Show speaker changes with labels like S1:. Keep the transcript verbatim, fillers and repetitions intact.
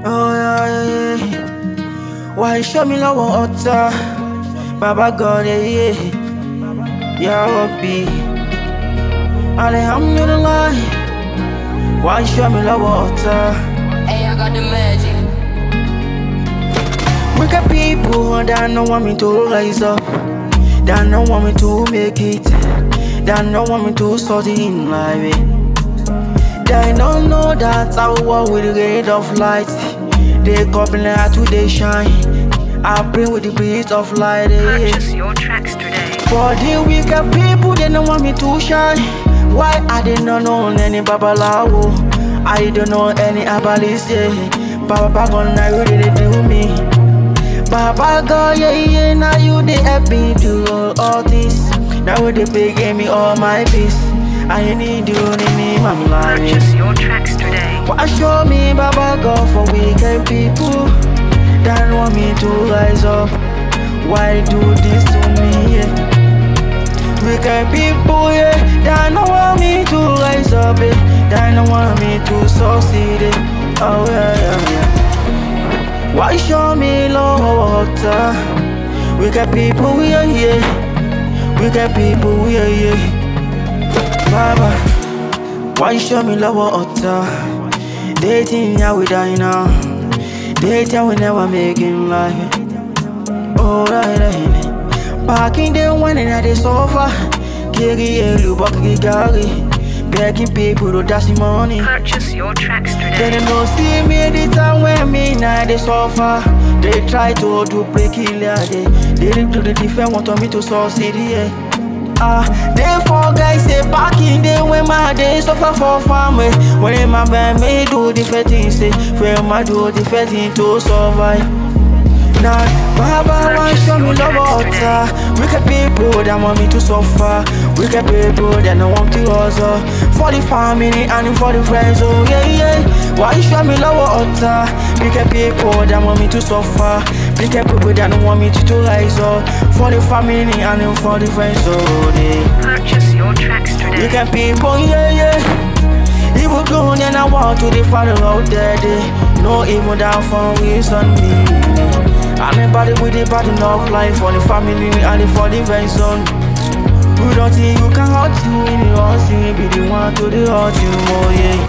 S1: Oh yeah, yeah, yeah. Why show me love water? Baba God, yeah, yeah. Ya Rabbi, Alhamdulillah. Why show me love water?
S2: Hey, I got the magic.
S1: Wicked people that don't want me to rise up, that don't want me to make it, that don't want me to start in life. They don't know that I walk with the ray of light. They couple out to they shine. I bring with the breeze of light. eh.
S2: Purchase your tracks today.
S1: For the wicked people, they don't want me to shine. Why I did not know any babalawo? I don't know any abalis. Yeah. Baba God, now you did do me. Baba God, yeah, yeah, now you they help me do all this. Now they pay me all my peace. I need you in my life.
S2: Purchase your tracks today.
S1: Why show me Baba God for wicked people that want me to rise up? Why do this to me? Yeah. Wicked people, yeah, that don't want me to rise up, yeah. That don't want me to succeed. Yeah. Oh yeah, yeah, yeah. Why show me love water? Wicked people, we are here. Wicked people, we are here. Baba, why show me love water? They think I will die now. They tell we never making life. Oh, right, right. Back in the one and I they suffer. Kiri elu bakri gari. Begging people to dash the money.
S2: Purchase your tracks
S1: They
S2: today.
S1: don't see me the time when me now they suffer. They try to do break it, they They didn't do the defense, want me to succeed, yeah. Ah, they forget say back in the when my days suffer for family. When my band me do the thing, say where my do the thing to survive. Now, Baba want show me love water. Wicked people that want me to suffer. Wicked people that don't want to hustle. For the family and for the friends, oh yeah, yeah. Why you show me love water? Wicked people that want me to suffer. Wicked people that don't want me to, to rise up. For the family and for the friends, oh yeah.
S2: Purchase your tracks today.
S1: Wicked people, yeah, yeah. Evil grown and I walk to the father out there, they no evil down for reason me. Anybody with the bad enough life for the family and for the friends son. You don't think you can hurt you in the house, you be the one to the hurt you more, yeah.